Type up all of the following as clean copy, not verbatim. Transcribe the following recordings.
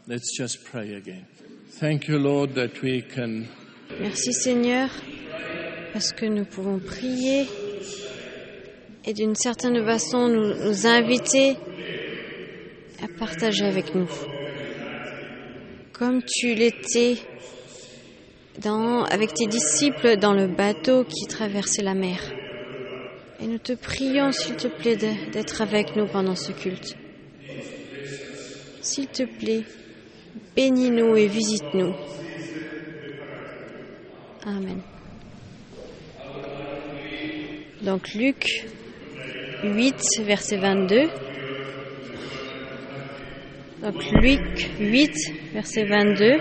Let's just pray again. Thank you, Lord, that we can Merci Seigneur, parce que nous pouvons prier et d'une certaine façon nous inviter à partager avec nous. Comme tu l'étais avec tes disciples dans le bateau qui traversait la mer. Et nous te prions, s'il te plaît, d'être avec nous pendant ce culte. S'il te plaît, bénis-nous et visite-nous. Amen. Donc Luc 8, verset 22. Donc Luc 8, verset 22.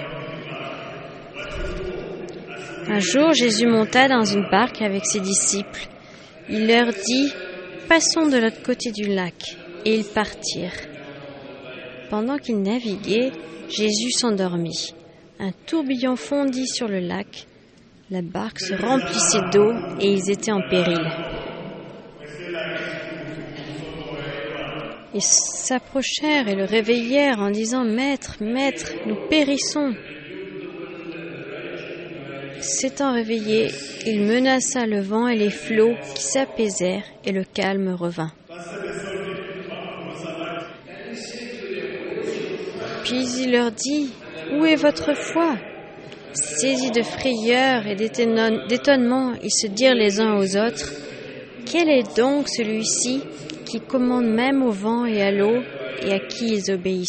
Un jour, Jésus monta dans une barque avec ses disciples. Il leur dit « Passons de l'autre côté du lac » et ils partirent. Pendant qu'ils naviguaient, Jésus s'endormit. Un tourbillon fondit sur le lac. La barque se remplissait d'eau et ils étaient en péril. Ils s'approchèrent et le réveillèrent en disant « Maître, Maître, nous périssons !» S'étant réveillé, il menaça le vent et les flots qui s'apaisèrent et le calme revint. Puis il leur dit « Où est votre foi ?» Saisis de frayeur et d'étonnement, ils se dirent les uns aux autres « Quel est donc celui-ci qui commande même au vent et à l'eau et à qui ils obéissent ?»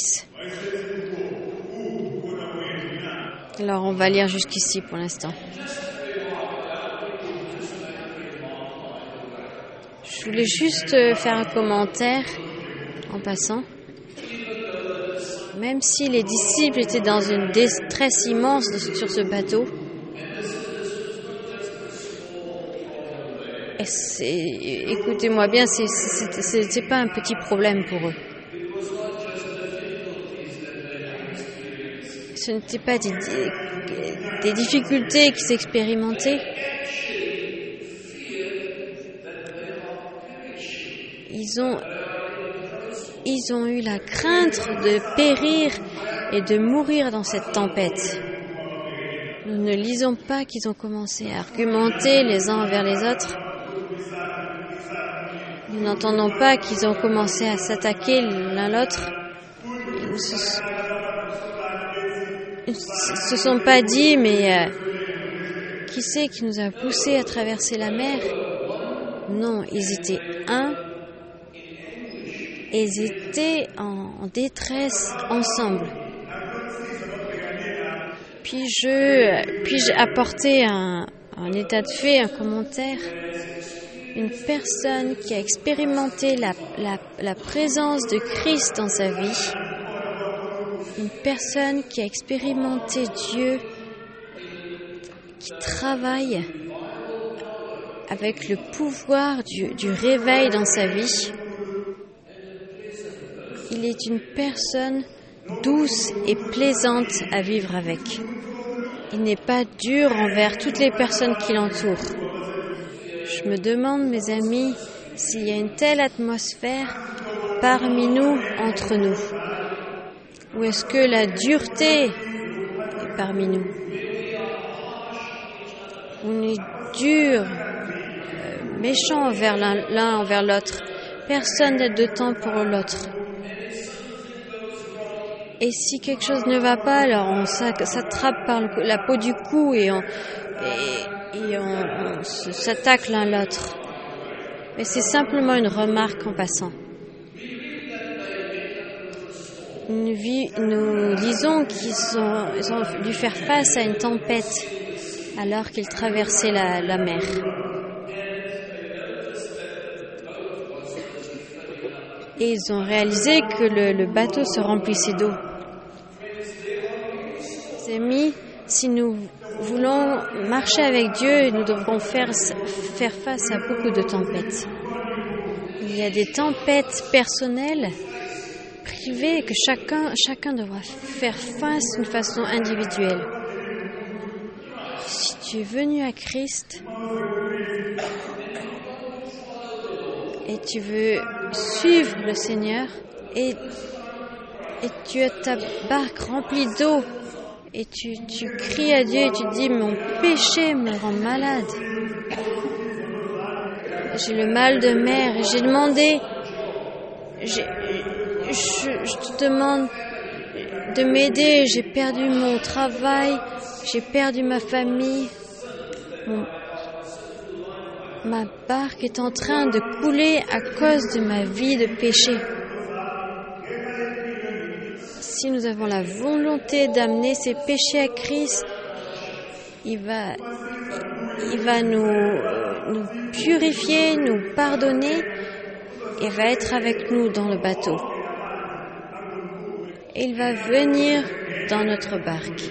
Alors on va lire jusqu'ici pour l'instant. Je voulais juste faire un commentaire en passant. Même si les disciples étaient dans une détresse immense sur ce bateau, écoutez-moi bien, c'est pas un petit problème pour eux. Ce n'étaient pas des difficultés qui s'expérimentaient. Ils ont eu la crainte de périr et de mourir dans cette tempête. Nous ne lisons pas qu'ils ont commencé à argumenter les uns envers les autres. Nous n'entendons pas qu'ils ont commencé à s'attaquer l'un l'autre. Ils ne se sont pas dit, mais qui c'est qui nous a poussés à traverser la mer? Non, ils étaient un. Et ils étaient en détresse ensemble. Puis-je apporter un état de fait, un commentaire? Une personne qui a expérimenté la présence de Christ dans sa vie, une personne qui a expérimenté Dieu, qui travaille avec le pouvoir du réveil dans sa vie, il est une personne douce et plaisante à vivre avec. Il n'est pas dur envers toutes les personnes qui l'entourent. Je me demande, mes amis, s'il y a une telle atmosphère parmi nous, entre nous. Ou est-ce que la dureté est parmi nous? On est dur, méchant envers l'un envers l'autre. Personne n'a de temps pour l'autre. Et si quelque chose ne va pas, alors on s'attrape par la peau du cou et on s'attaque l'un l'autre. Mais c'est simplement une remarque en passant. Nous lisons qu'ils ont dû faire face à une tempête alors qu'ils traversaient la mer. Et ils ont réalisé que le bateau se remplissait d'eau. Mes amis, si nous voulons marcher avec Dieu, nous devrons faire face à beaucoup de tempêtes. Il y a des tempêtes personnelles, privées, que chacun devra faire face d'une façon individuelle. Si tu es venu à Christ et tu veux suivre le Seigneur et et tu as ta barque remplie d'eau et tu cries à Dieu et tu dis mon péché me rend malade. J'ai le mal de mer et j'ai demandé, je te demande de m'aider, j'ai perdu mon travail, j'ai perdu ma famille, ma barque est en train de couler à cause de ma vie de péché. Si nous avons la volonté d'amener ces péchés à Christ, il va nous purifier, nous pardonner et va être avec nous dans le bateau. Et il va venir dans notre barque.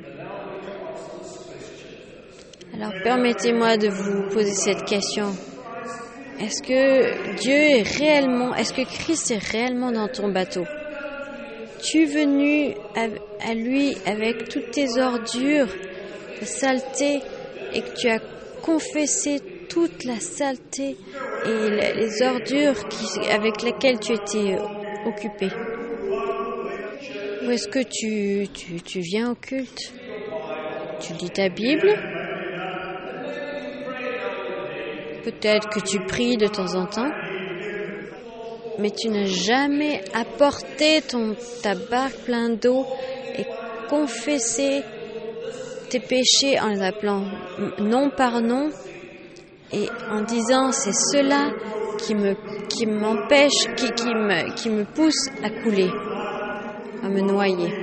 Alors permettez-moi de vous poser cette question. Est-ce que Christ est réellement dans ton bateau? Tu es venu à lui avec toutes tes ordures, tes saletés, et que tu as confessé toute la saleté et les ordures avec lesquelles tu étais occupé? Ou est-ce que tu viens au culte? Tu lis ta Bible? Peut-être que tu pries de temps en temps, mais tu n'as jamais apporté ta barque pleine d'eau et confessé tes péchés en les appelant nom par nom et en disant c'est cela qui me pousse à couler, à me noyer.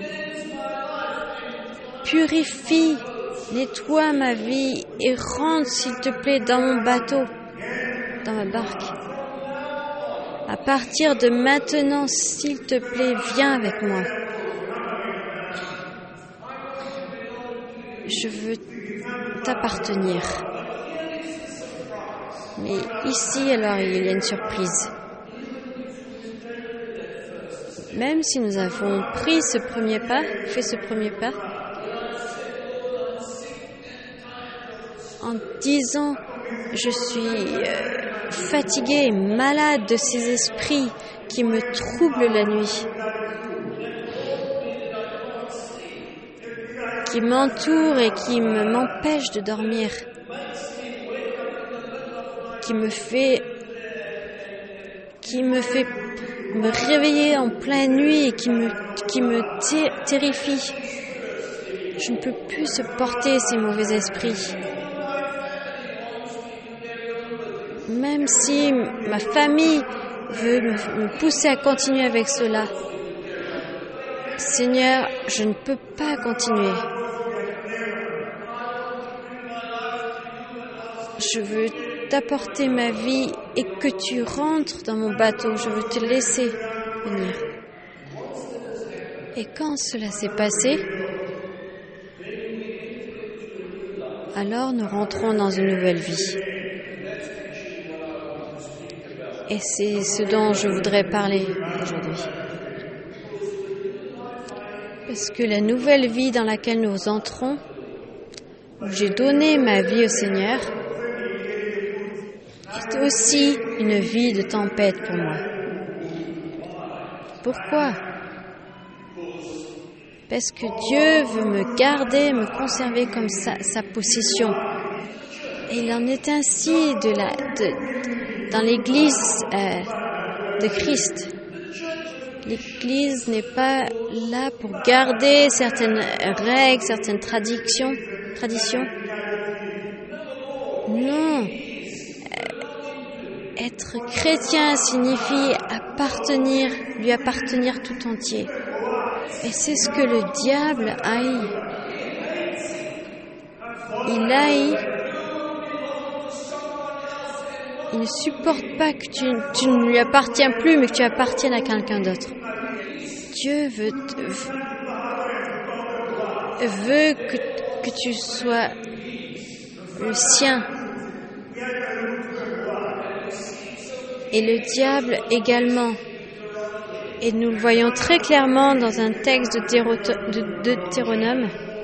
Purifie, nettoie ma vie et rentre s'il te plaît dans mon bateau, dans ma barque. À partir de maintenant, s'il te plaît, viens avec moi. Je veux t'appartenir. Mais ici, alors, il y a une surprise. Même si nous avons fait ce premier pas, en disant « Je suis fatigué et malade de ces esprits qui me troublent la nuit, qui m'entourent et qui m'empêchent de dormir, qui me fait me réveiller en pleine nuit et qui me terrifie. Je ne peux plus supporter ces mauvais esprits. Même si ma famille veut me pousser à continuer avec cela. Seigneur, je ne peux pas continuer. Je veux t'apporter ma vie et que tu rentres dans mon bateau. Je veux te laisser venir. Et quand cela s'est passé, alors nous rentrons dans une nouvelle vie. Et c'est ce dont je voudrais parler aujourd'hui. Parce que la nouvelle vie dans laquelle nous entrons, où j'ai donné ma vie au Seigneur, est aussi une vie de tempête pour moi. Pourquoi? Parce que Dieu veut me garder, me conserver comme sa possession. Et il en est ainsi dans l'Église de Christ. L'Église n'est pas là pour garder certaines règles, certaines traditions. Non. Être chrétien signifie lui appartenir tout entier. Et c'est ce que le diable haït. Il haït. Il ne supporte pas que tu ne lui appartiens plus, mais que tu appartiennes à quelqu'un d'autre. Dieu veut que tu sois le sien. Et le diable également. Et nous le voyons très clairement dans un texte de Deutéronome,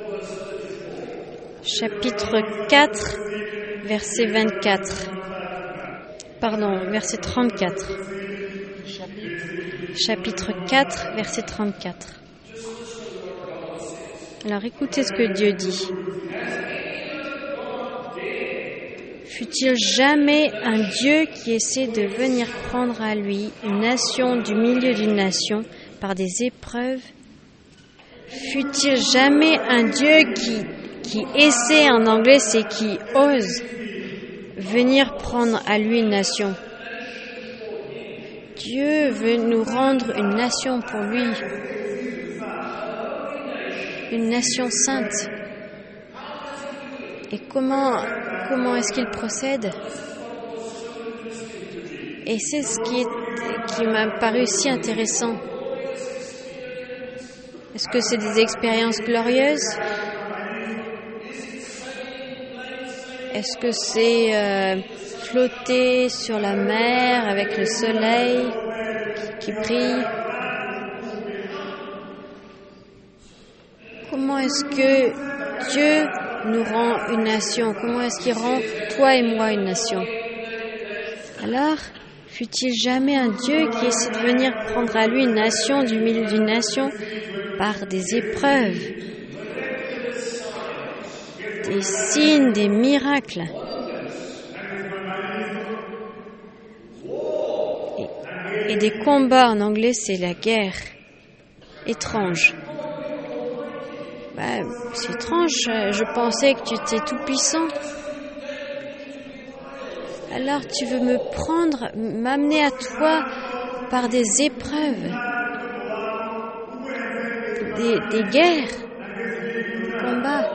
chapitre 4, verset 24. Verset 34. chapitre 4, verset 34. Alors écoutez ce que Dieu dit. Fut-il jamais un Dieu qui essaie de venir prendre à lui une nation du milieu d'une nation par des épreuves? Fut-il jamais un Dieu qui essaie, en anglais c'est qui ose venir prendre à lui une nation? Dieu veut nous rendre une nation pour lui, une nation sainte. Et comment est-ce qu'il procède? Et c'est ce qui m'a paru si intéressant. Est-ce que c'est des expériences glorieuses? Est-ce que c'est flotter sur la mer avec le soleil qui brille? Comment est-ce que Dieu nous rend une nation? Comment est-ce qu'il rend toi et moi une nation? Alors, fut-il jamais un Dieu qui essaie de venir prendre à lui une nation du milieu d'une nation par des épreuves, des signes, des miracles et des combats? En anglais, c'est la guerre étrange. C'est étrange, je pensais que tu étais tout puissant. Alors tu veux m'amener à toi par des épreuves, des guerres, des combats.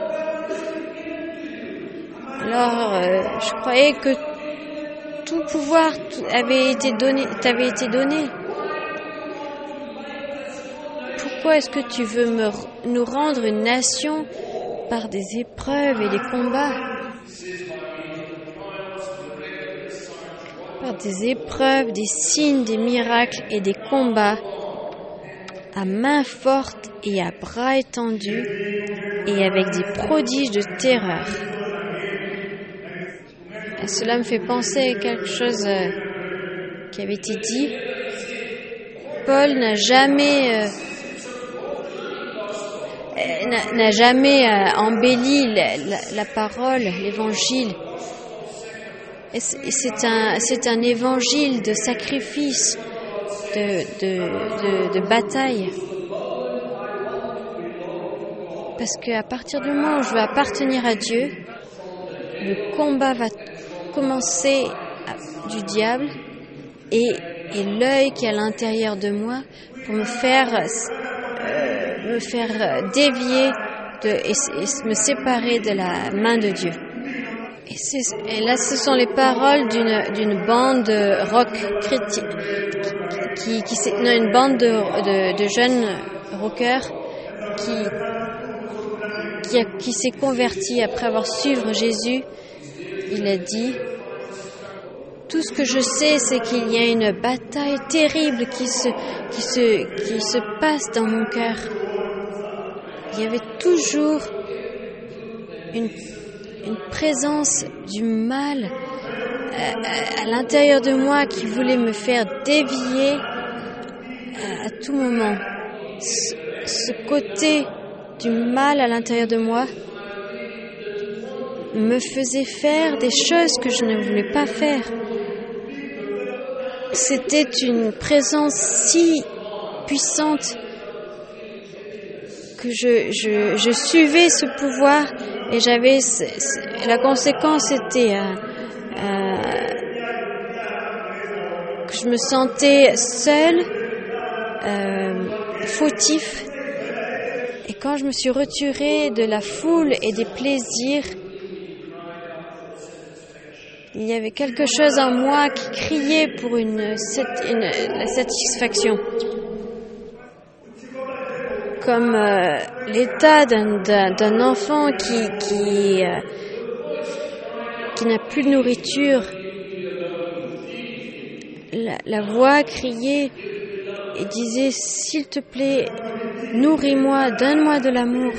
Alors je croyais que tout pouvoir t'avait été donné. Pourquoi est-ce que tu veux nous rendre une nation par des épreuves et des combats? Par des épreuves, des signes, des miracles et des combats à main forte et à bras étendus et avec des prodiges de terreur. Et cela me fait penser à quelque chose qui avait été dit. Paul n'a jamais embelli la parole, l'évangile. Et c'est un évangile de sacrifice, de bataille. Parce qu'à partir du moment où je vais appartenir à Dieu, le combat va commencer du diable et l'œil qui est à l'intérieur de moi pour me faire dévier et me séparer de la main de Dieu. Et là, ce sont les paroles d'une bande rock chrétien, une bande de jeunes rockers qui s'est converti après avoir suivi Jésus. Il a dit: tout ce que je sais, c'est qu'il y a une bataille terrible qui se passe dans mon cœur. Il y avait toujours une présence du mal à l'intérieur de moi qui voulait me faire dévier à tout moment. Ce côté du mal à l'intérieur de moi me faisait faire des choses que je ne voulais pas faire. C'était une présence si puissante que je suivais ce pouvoir et la conséquence était que je me sentais seule, fautif. Et quand je me suis retirée de la foule et des plaisirs, il y avait quelque chose en moi qui criait pour la satisfaction. Comme l'état d'un enfant qui n'a plus de nourriture. La voix criait et disait: s'il te plaît, nourris-moi, donne-moi de l'amour.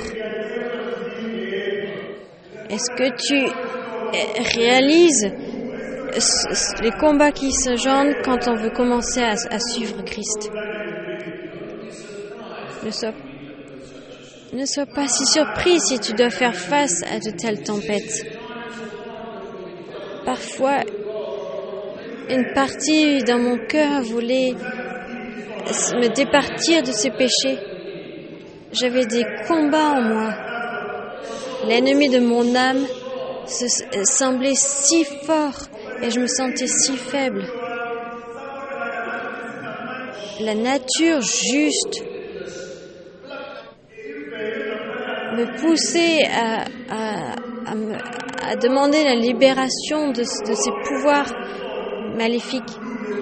Est-ce que tu réalises les combats qui se joignent quand on veut commencer à suivre Christ? Ne sois pas si surpris si tu dois faire face à de telles tempêtes. Parfois, une partie dans mon cœur voulait me départir de ces péchés. J'avais des combats en moi. L'ennemi de mon âme semblait si fort et je me sentais si faible. La nature juste me poussait à demander la libération de ces pouvoirs maléfiques.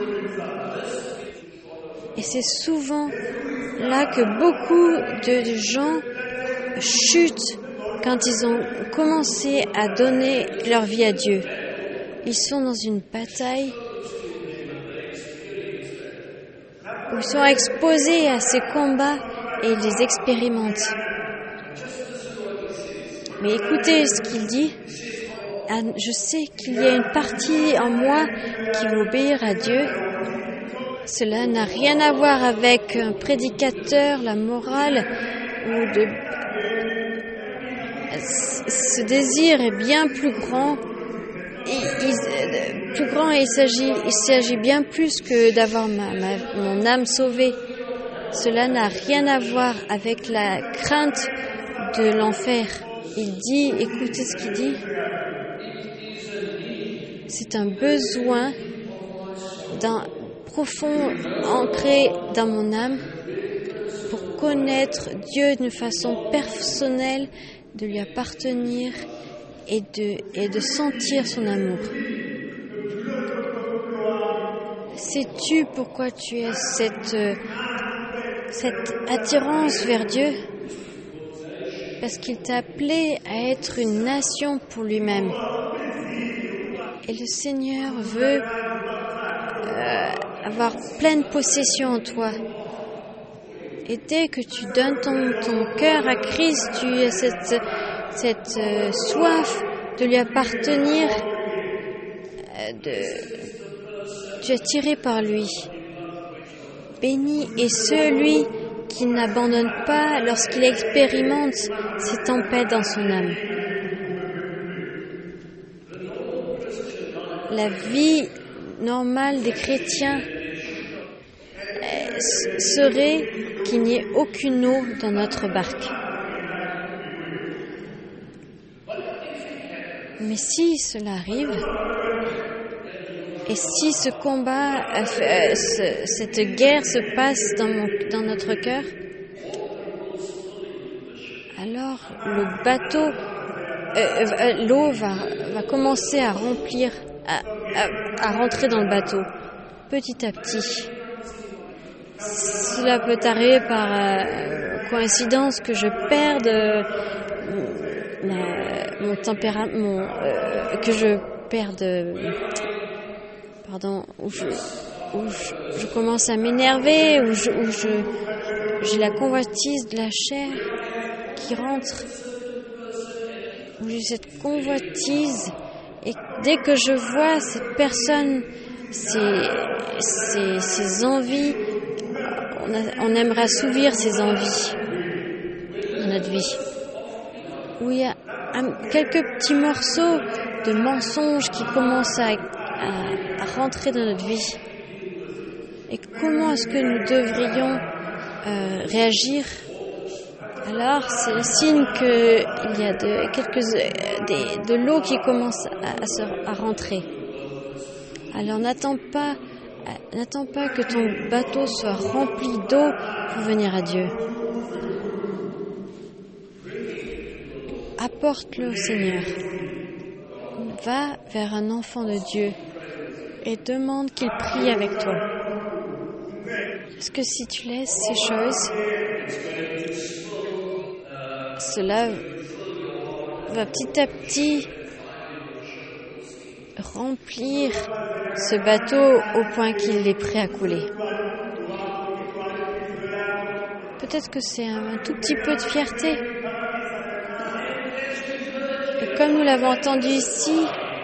Et c'est souvent là que beaucoup de gens chutent quand ils ont commencé à donner leur vie à Dieu. Ils sont dans une bataille où ils sont exposés à ces combats et ils les expérimentent. Mais écoutez ce qu'il dit. Je sais qu'il y a une partie en moi qui veut obéir à Dieu. Cela n'a rien à voir avec un prédicateur, la morale, ce désir est bien plus grand. Il s'agit bien plus que d'avoir mon âme sauvée. Cela n'a rien à voir avec la crainte de l'enfer. Il dit, écoutez ce qu'il dit. C'est un besoin profond ancré dans mon âme pour connaître Dieu d'une façon personnelle, de lui appartenir et de sentir son amour. Sais-tu pourquoi tu as cette attirance vers Dieu? Parce qu'il t'a appelé à être une nation pour lui-même. Et le Seigneur veut avoir pleine possession en toi. Et dès que tu donnes ton cœur à Christ, tu as cette soif de lui appartenir, tu es attiré par lui. Béni est celui qui n'abandonne pas lorsqu'il expérimente ces tempêtes dans son âme. La vie normale des chrétiens serait qu'il n'y ait aucune eau dans notre barque. Mais si cela arrive, et si ce combat, cette guerre se passe dans notre cœur, alors le bateau, l'eau va commencer à remplir, à rentrer dans le bateau, petit à petit. Cela peut arriver par coïncidence que je perde mon tempérament, que je perde, où je commence à m'énerver, où j'ai la convoitise de la chair qui rentre, où j'ai cette convoitise, et dès que je vois cette personne, ses envies, on aimerait assouvir ces envies dans notre vie, où il y a quelques petits morceaux de mensonges qui commencent à rentrer dans notre vie. Et comment est-ce que nous devrions réagir? Alors, c'est le signe qu'il y a de l'eau qui commence à rentrer. Alors, n'attends pas que ton bateau soit rempli d'eau pour venir à Dieu. Apporte-le au Seigneur. Va vers un enfant de Dieu et demande qu'il prie avec toi. Parce que si tu laisses ces choses, cela va petit à petit remplir ce bateau au point qu'il est prêt à couler. Peut-être que c'est un tout petit peu de fierté. Et comme nous l'avons entendu ici,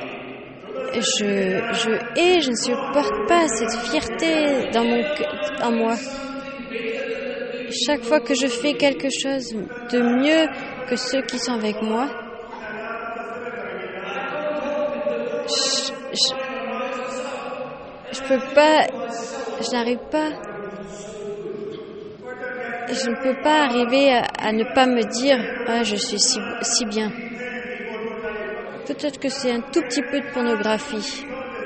je ne supporte pas cette fierté en moi. chaque fois que je fais quelque chose de mieux que ceux qui sont avec moi, je ne peux pas arriver à ne pas me dire « Ah, je suis si bien ». Peut-être que c'est un tout petit peu de pornographie.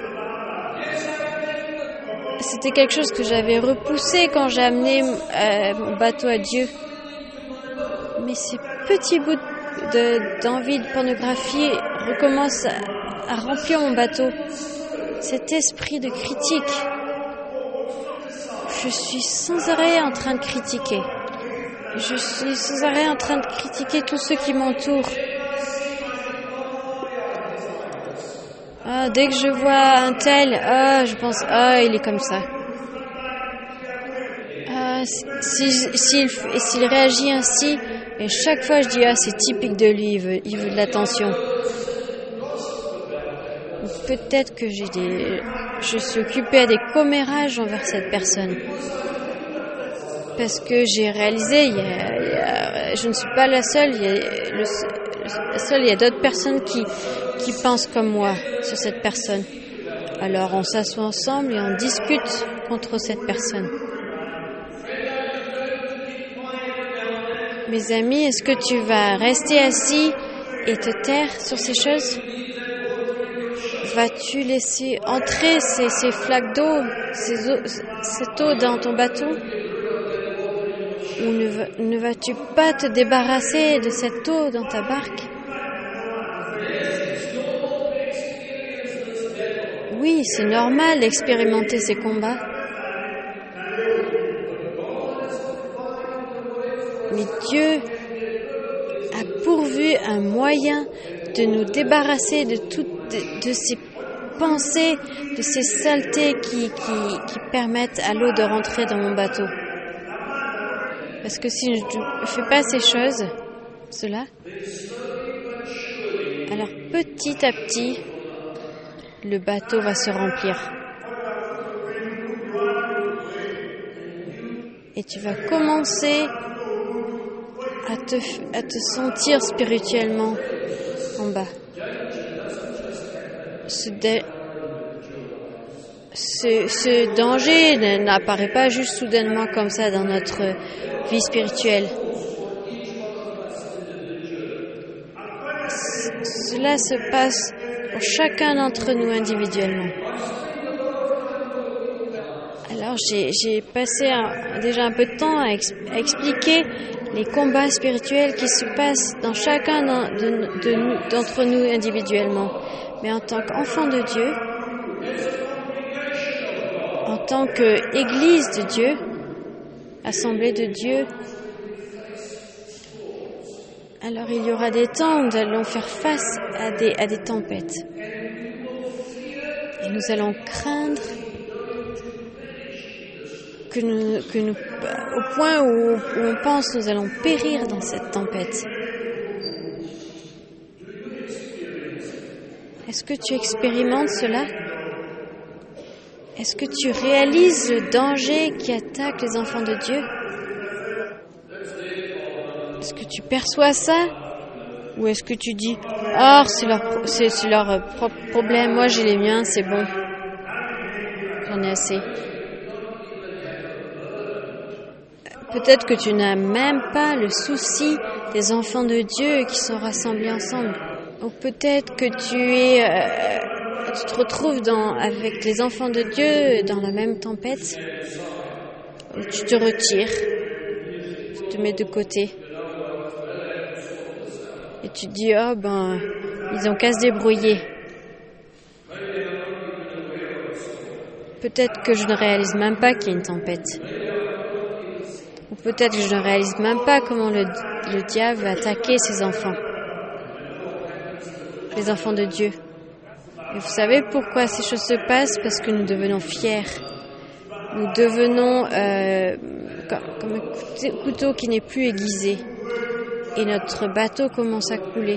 C'était quelque chose que j'avais repoussé quand j'ai amené mon bateau à Dieu. Mais ces petits bouts d'envie de pornographie recommencent à remplir mon bateau. Cet esprit de critique. Je suis sans arrêt en train de critiquer. Je suis sans arrêt en train de critiquer tous ceux qui m'entourent. Dès que je vois un tel, je pense, il est comme ça. S'il réagit ainsi, et chaque fois je dis, c'est typique de lui, il veut de l'attention. Peut-être que je suis occupée à des commérages envers cette personne. Parce que j'ai réalisé, je ne suis pas la seule, il y a d'autres personnes qui pensent comme moi sur cette personne. Alors on s'assoit ensemble et on discute contre cette personne. Mes amis, est-ce que tu vas rester assis et te taire sur ces choses? Vas-tu laisser entrer ces flaques d'eau, cette eau dans ton bateau? Ou ne vas-tu pas te débarrasser de cette eau dans ta barque? Oui, c'est normal d'expérimenter ces combats. Mais Dieu a pourvu un moyen de nous débarrasser de ces pensées, de ces saletés qui permettent à l'eau de rentrer dans mon bateau. Parce que si je ne fais pas cela, alors petit à petit, le bateau va se remplir. Et tu vas commencer à te sentir spirituellement en bas. Ce danger n'apparaît pas juste soudainement comme ça dans notre vie spirituelle. Cela se passe pour chacun d'entre nous individuellement. Alors j'ai passé déjà un peu de temps à expliquer les combats spirituels qui se passent dans chacun d'entre nous individuellement. Mais en tant qu'enfant de Dieu, en tant qu'Église de Dieu, Assemblée de Dieu, alors il y aura des temps où nous allons faire face à des tempêtes. Et nous allons craindre au point où on pense que nous allons périr dans cette tempête. Est-ce que tu expérimentes cela? Est-ce que tu réalises le danger qui attaque les enfants de Dieu? Est-ce que tu perçois ça? Ou est-ce que tu dis « c'est leur propre problème, moi j'ai les miens, c'est bon, j'en ai assez ». Peut-être que tu n'as même pas le souci des enfants de Dieu qui sont rassemblés ensemble. Ou peut-être que tu te retrouves avec les enfants de Dieu dans la même tempête. Où tu te retires, tu te mets de côté. Et tu te dis, ils ont qu'à se débrouiller. Peut-être que je ne réalise même pas qu'il y a une tempête. Ou peut-être que je ne réalise même pas comment le diable va attaquer ses enfants. Les enfants de Dieu. Et vous savez pourquoi ces choses se passent? Parce que nous devenons fiers. Nous devenons comme un couteau qui n'est plus aiguisé. Et notre bateau commence à couler.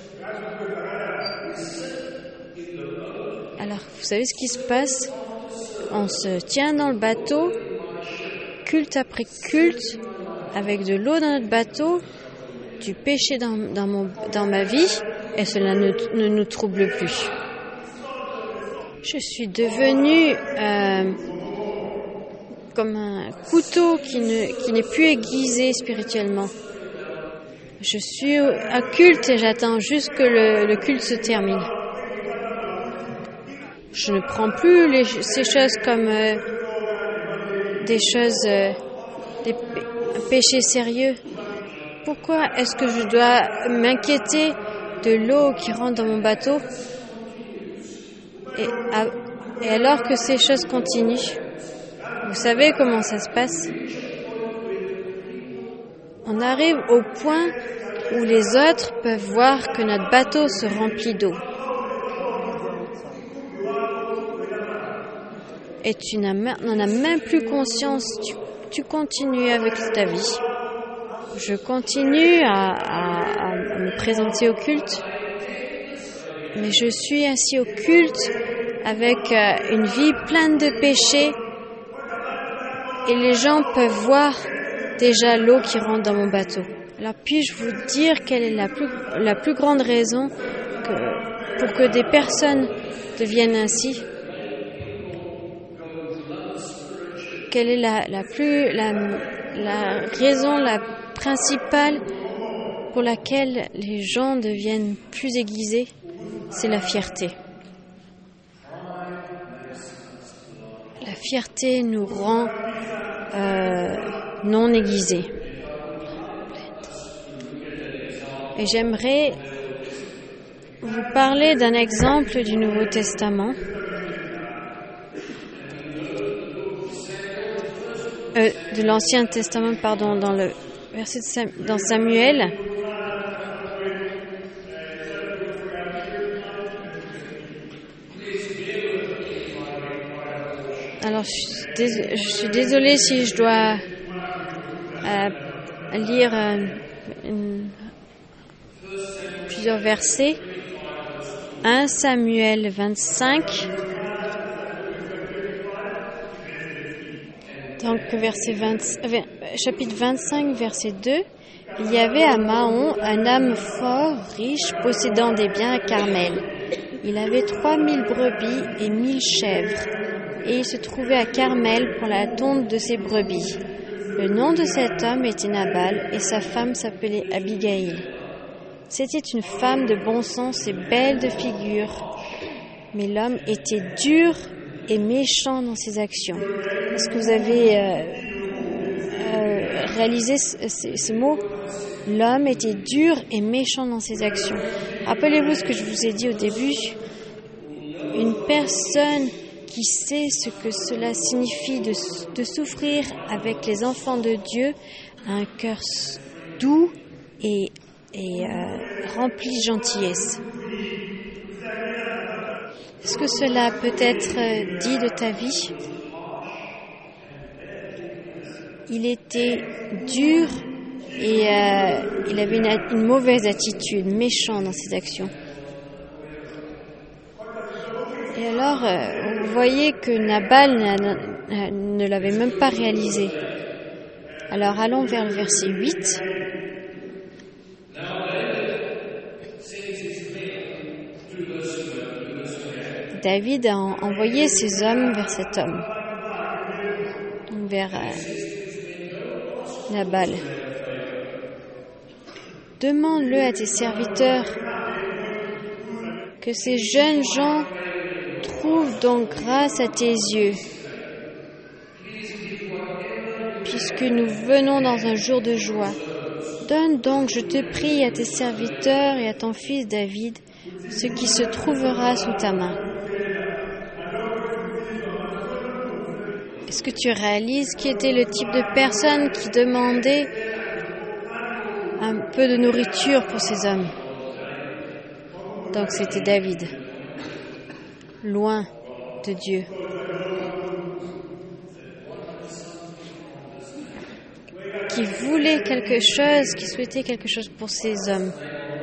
Alors, vous savez ce qui se passe? On se tient dans le bateau, culte après culte, avec de l'eau dans notre bateau, du péché dans ma vie, et cela ne nous trouble plus. Je suis devenue comme un couteau qui n'est plus aiguisé spirituellement. Je suis à culte et j'attends juste que le culte se termine. Je ne prends plus ces choses comme des choses, des péchés sérieux. Pourquoi est-ce que je dois m'inquiéter de l'eau qui rentre dans mon bateau et alors que ces choses continuent? Vous savez comment ça se passe? On arrive au point où les autres peuvent voir que notre bateau se remplit d'eau. Et tu n'en as même plus conscience, tu continues avec ta vie. Je continue à me présenter au culte, mais je suis assis au culte avec une vie pleine de péchés et les gens peuvent voir déjà l'eau qui rentre dans mon bateau. Alors puis-je vous dire quelle est la plus grande raison pour que des personnes deviennent ainsi? Quelle est la raison la principale pour laquelle les gens deviennent plus aiguisés? C'est la fierté. La fierté nous rend non aiguisés. Et j'aimerais vous parler d'un exemple du Nouveau Testament. De l'Ancien Testament, pardon, dans le verset dans Samuel. Alors, je suis désolée si je dois lire plusieurs versets. 1 Samuel 25. Donc, chapitre 25, verset 2. Il y avait à Mahon un homme fort, riche, possédant des biens à Carmel. Il avait 3000 brebis et 1000 chèvres. Et il se trouvait à Carmel pour la tonte de ses brebis. Le nom de cet homme était Nabal et sa femme s'appelait Abigail. C'était une femme de bon sens et belle de figure. Mais l'homme était dur et méchant dans ses actions. Est-ce que vous avez réalisé ce mot? L'homme était dur et méchant dans ses actions. Rappelez-vous ce que je vous ai dit au début. Une personne qui sait ce que cela signifie de souffrir avec les enfants de Dieu a un cœur doux et rempli de gentillesse. Est-ce que cela peut être dit de ta vie? Il était dur et il avait une mauvaise attitude, méchant dans ses actions. Et alors, vous voyez que Nabal ne l'avait même pas réalisé. Alors, allons vers le verset 8. David a envoyé ses hommes vers cet homme, vers Nabal. Demande-le à tes serviteurs que ces jeunes gens trouvent donc grâce à tes yeux, puisque nous venons dans un jour de joie. Donne donc, je te prie, à tes serviteurs et à ton fils David ce qui se trouvera sous ta main. Est-ce que tu réalises qui était le type de personne qui demandait un peu de nourriture pour ces hommes? Donc c'était David, loin de Dieu. Qui voulait quelque chose, qui souhaitait quelque chose pour ces hommes.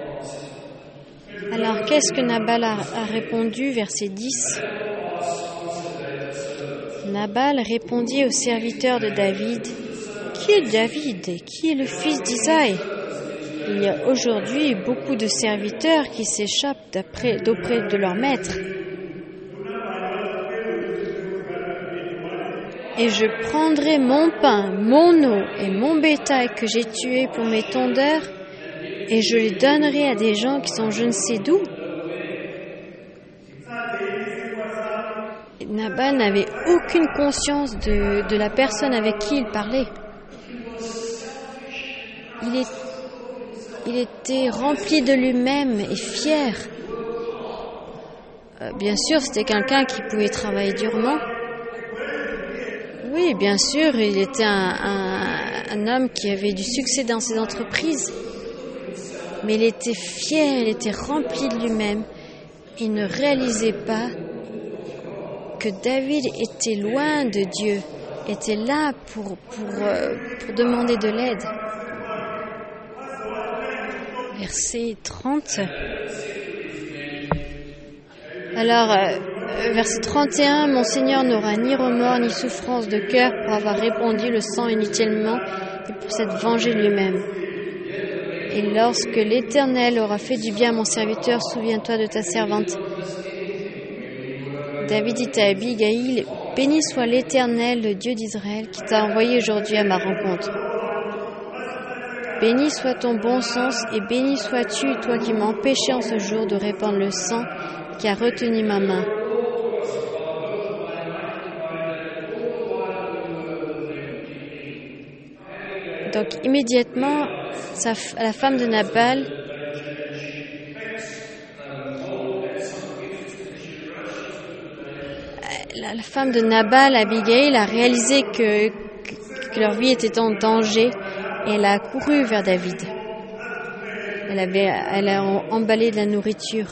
Alors qu'est-ce que Nabal a répondu, verset 10? Nabal répondit aux serviteurs de David qui est David et qui est le fils d'Isaïe? Il y a aujourd'hui beaucoup de serviteurs qui s'échappent d'auprès de leur maître. Et je prendrai mon pain, mon eau et mon bétail que j'ai tué pour mes tondeurs, et je les donnerai à des gens qui sont je ne sais d'où. Nabal n'avait aucune conscience de la personne avec qui il parlait. Il était rempli de lui-même et fier. Bien sûr, c'était quelqu'un qui pouvait travailler durement. Oui, bien sûr, il était un homme qui avait du succès dans ses entreprises. Mais il était fier, il était rempli de lui-même. Il ne réalisait pas que David était loin de Dieu, était là pour demander de l'aide. Verset 30. Alors, verset 31, « Mon Seigneur n'aura ni remords ni souffrance de cœur pour avoir répandu le sang inutilement et pour s'être vengé lui-même. Et lorsque l'Éternel aura fait du bien à mon serviteur, souviens-toi de ta servante. » David dit à Abigail, « Béni soit l'Éternel, le Dieu d'Israël, qui t'a envoyé aujourd'hui à ma rencontre. Béni soit ton bon sens et béni sois-tu, toi qui m'as empêché en ce jour de répandre le sang qui a retenu ma main. » Donc immédiatement, la femme de Nabal Abigail, a réalisé que leur vie était en danger et elle a accouru vers David. Elle a emballé de la nourriture.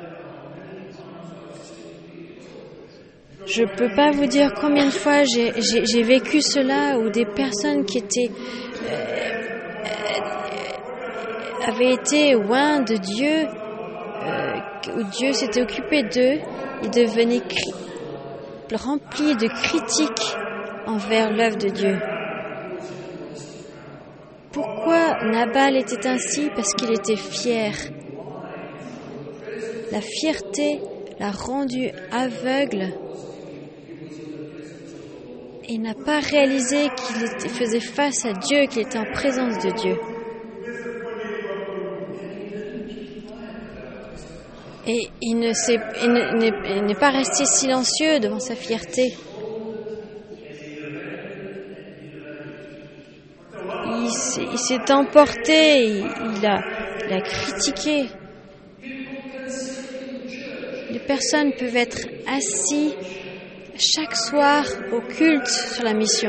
Je ne peux pas vous dire combien de fois j'ai vécu cela, où des personnes qui avaient été loin de Dieu, où Dieu s'était occupé d'eux, ils devenaient remplis de critiques envers l'œuvre de Dieu. Pourquoi Nabal était ainsi? Parce qu'il était fier. La fierté l'a rendu aveugle. Il n'a pas réalisé qu'il faisait face à Dieu, qu'il était en présence de Dieu. Et il n'est pas resté silencieux devant sa fierté. Il s'est emporté, il a critiqué. Les personnes peuvent être assises chaque soir au culte sur la mission.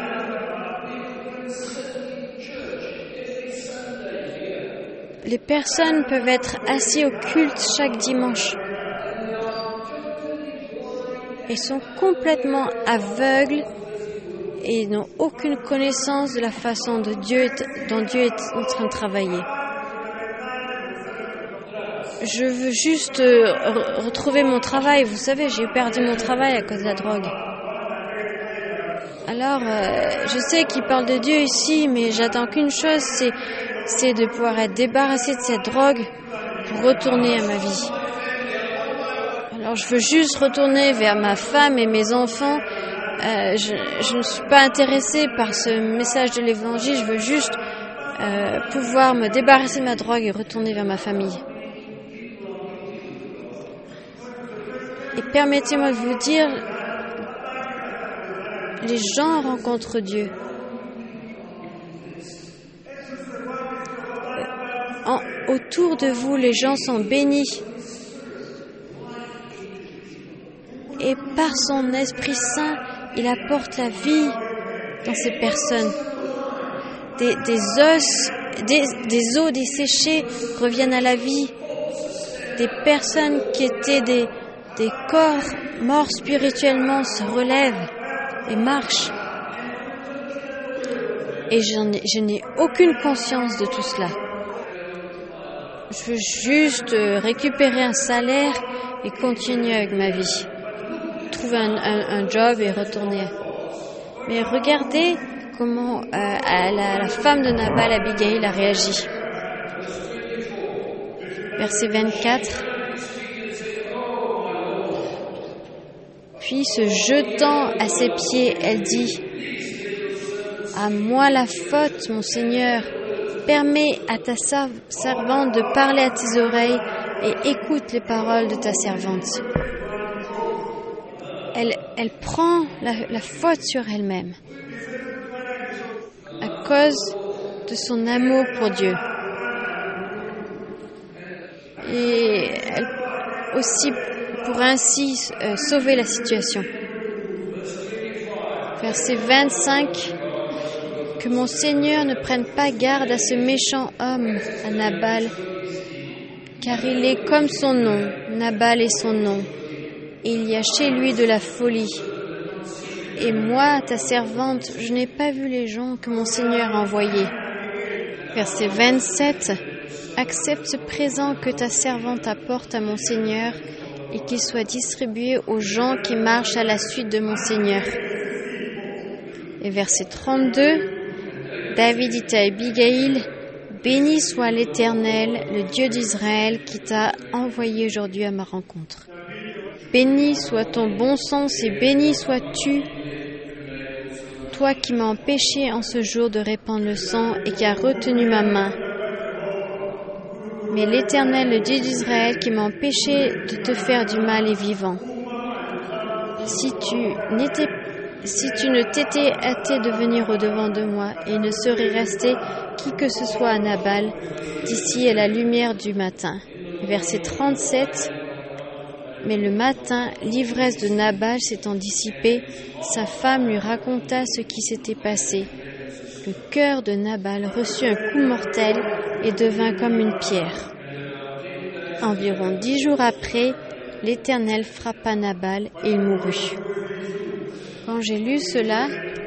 Les personnes peuvent être assises au culte chaque dimanche et sont complètement aveugles et n'ont aucune connaissance de la façon dont Dieu est en train de travailler. Je veux juste retrouver mon travail. Vous savez, j'ai perdu mon travail à cause de la drogue. Alors, je sais qu'il parle de Dieu ici, mais j'attends qu'une chose, c'est de pouvoir être débarrassé de cette drogue pour retourner à ma vie. Alors, je veux juste retourner vers ma femme et mes enfants. Je ne suis pas intéressée par ce message de l'Évangile. Je veux juste pouvoir me débarrasser de ma drogue et retourner vers ma famille. Et permettez-moi de vous dire, les gens rencontrent Dieu. Autour de vous, les gens sont bénis. Et par son Esprit Saint, il apporte la vie dans ces personnes. Des os desséchés reviennent à la vie. Des personnes qui étaient des corps morts spirituellement se relèvent et marchent. Et je n'ai aucune conscience de tout cela. Je veux juste récupérer un salaire et continuer avec ma vie. Trouver un job et retourner. Mais regardez comment la femme de Nabal, Abigail, a réagi. Verset 24. Puis, se jetant à ses pieds, elle dit : « À moi la faute, mon Seigneur. Permets à ta servante de parler à tes oreilles et écoute les paroles de ta servante. » Elle prend la faute sur elle-même à cause de son amour pour Dieu. Et elle aussi pour ainsi sauver la situation. Verset 25. Que mon Seigneur ne prenne pas garde à ce méchant homme, à Nabal, car il est comme son nom, Nabal est son nom, et il y a chez lui de la folie. Et moi, ta servante, je n'ai pas vu les gens que mon Seigneur a envoyés. Verset 27. Accepte ce présent que ta servante apporte à mon Seigneur, et qu'il soit distribué aux gens qui marchent à la suite de mon Seigneur. Et verset 32. David dit à Abigail : béni soit l'Éternel, le Dieu d'Israël, qui t'a envoyé aujourd'hui à ma rencontre. Béni soit ton bon sens et béni sois-tu, toi qui m'as empêché en ce jour de répandre le sang et qui as retenu ma main. Mais l'Éternel, le Dieu d'Israël, qui m'a empêché de te faire du mal est vivant. Si tu ne t'étais hâté de venir au-devant de moi, et il ne serait resté qui que ce soit à Nabal, d'ici à la lumière du matin. Verset 37. Mais le matin, l'ivresse de Nabal s'étant dissipée, sa femme lui raconta ce qui s'était passé. Le cœur de Nabal reçut un coup mortel et devint comme une pierre. Environ 10 jours après, l'Éternel frappa Nabal et il mourut. Quand j'ai lu cela,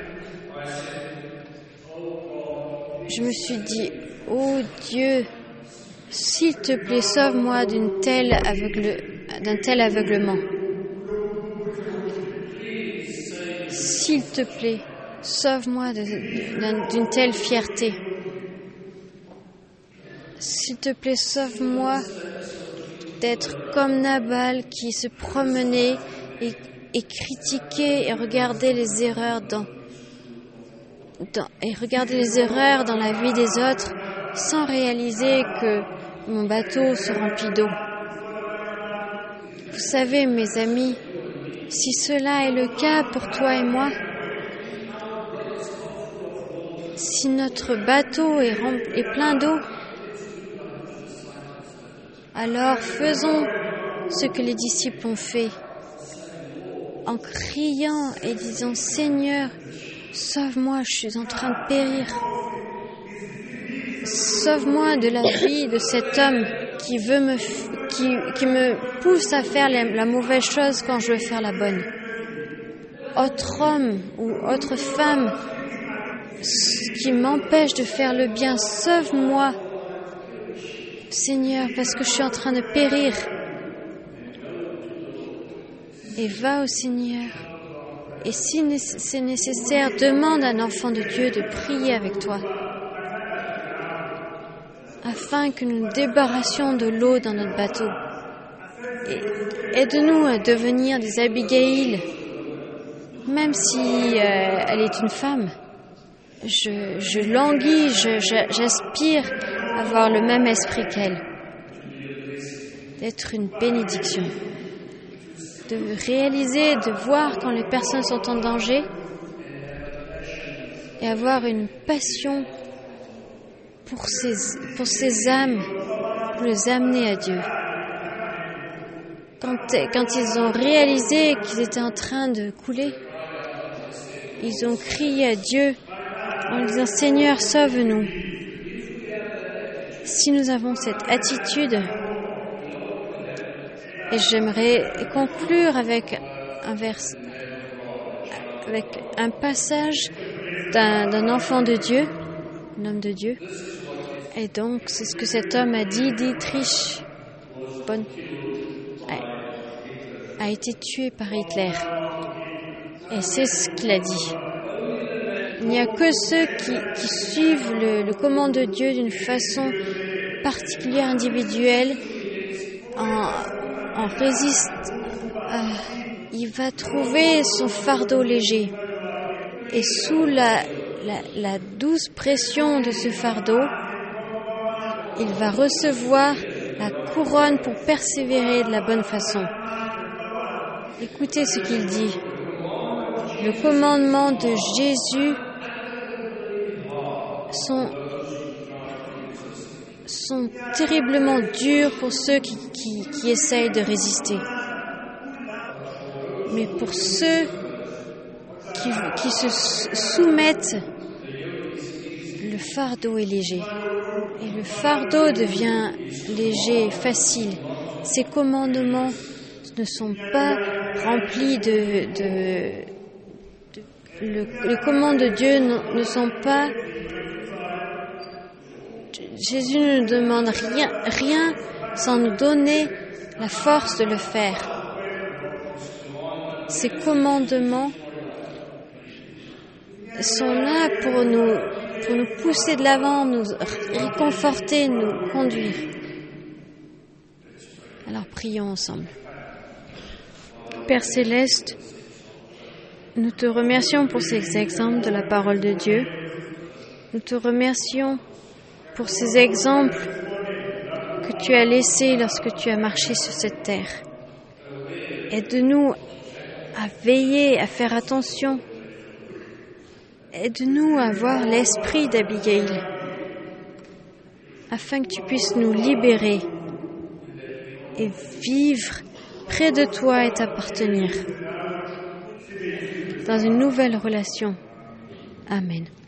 je me suis dit : oh Dieu, s'il te plaît, sauve-moi d'un tel aveuglement. S'il te plaît, sauve-moi d'une telle fierté. S'il te plaît, sauve-moi d'être comme Nabal qui se promenait et critiquait et regardait les erreurs dans la vie des autres sans réaliser que mon bateau se remplit d'eau. Vous savez, mes amis, si cela est le cas pour toi et moi, si notre bateau est plein d'eau, alors faisons ce que les disciples ont fait, en criant et disant : Seigneur, sauve-moi, je suis en train de périr. Sauve-moi de la vie de cet homme qui me pousse à faire la mauvaise chose quand je veux faire la bonne. Autre homme ou autre femme qui m'empêche de faire le bien, sauve-moi, Seigneur, parce que je suis en train de périr. Et va au Seigneur. Et si c'est nécessaire, demande à un enfant de Dieu de prier avec toi, afin que nous nous débarrassions de l'eau dans notre bateau. Et aide-nous à devenir des Abigail, même si elle est une femme. Je languis, j'aspire à avoir le même esprit qu'elle, d'être une bénédiction, de réaliser, de voir quand les personnes sont en danger et avoir une passion pour ces âmes, pour les amener à Dieu. Quand ils ont réalisé qu'ils étaient en train de couler, ils ont crié à Dieu en disant : Seigneur, sauve-nous. Si nous avons cette attitude, et j'aimerais conclure avec un passage d'un enfant de Dieu, un homme de Dieu. Et donc, c'est ce que cet homme a dit. Dietrich a été tué par Hitler. Et c'est ce qu'il a dit. Il n'y a que ceux qui suivent le commande de Dieu d'une façon particulière, individuelle, en résiste. Il va trouver son fardeau léger. Et sous la douce pression de ce fardeau, il va recevoir la couronne pour persévérer de la bonne façon. Écoutez ce qu'il dit. Le commandement de Jésus sont terriblement durs pour ceux qui essayent de résister. Mais pour ceux qui se soumettent, le fardeau est léger. Et le fardeau devient léger, facile. Ces commandements ne sont pas remplis les commandes de Dieu ne sont pas... Jésus ne nous demande rien sans nous donner la force de le faire. Ces commandements sont là pour nous pousser de l'avant, nous réconforter, nous conduire. Alors prions ensemble. Père Céleste, nous te remercions pour ces exemples de la parole de Dieu. Nous te remercions pour ces exemples que tu as laissés lorsque tu as marché sur cette terre. Aide-nous à veiller, à faire attention. Aide-nous à avoir l'esprit d'Abigail, afin que tu puisses nous libérer et vivre près de toi et t'appartenir dans une nouvelle relation. Amen.